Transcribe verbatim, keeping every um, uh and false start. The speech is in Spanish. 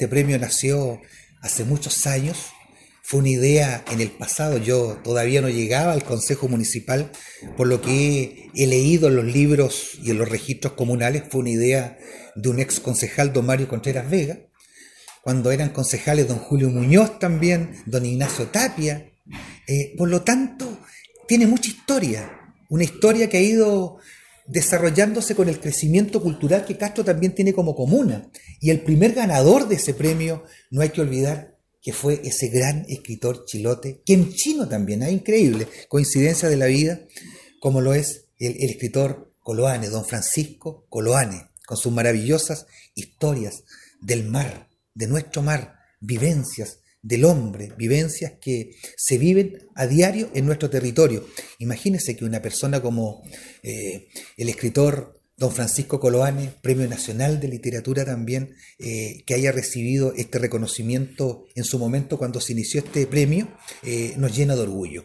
este premio nació hace muchos años. Fue una idea en el pasado, yo todavía no llegaba al Consejo Municipal, por lo que he leído en los libros y en los registros comunales, fue una idea de un ex concejal, don Mario Contreras Vega, cuando eran concejales don Julio Muñoz también, don Ignacio Tapia. Eh, por lo tanto, tiene mucha historia, una historia que ha ido desarrollándose con el crecimiento cultural que Castro también tiene como comuna. Y el primer ganador de ese premio, no hay que olvidar, que fue ese gran escritor chilote, que en chino también, es increíble, coincidencia de la vida, como lo es el, el escritor Coloane, don Francisco Coloane, con sus maravillosas historias del mar, de nuestro mar, vivencias del hombre, vivencias que se viven a diario en nuestro territorio. Imagínense que una persona como eh, el escritor don Francisco Coloane, Premio Nacional de Literatura también, eh, que haya recibido este reconocimiento en su momento cuando se inició este premio, eh, nos llena de orgullo.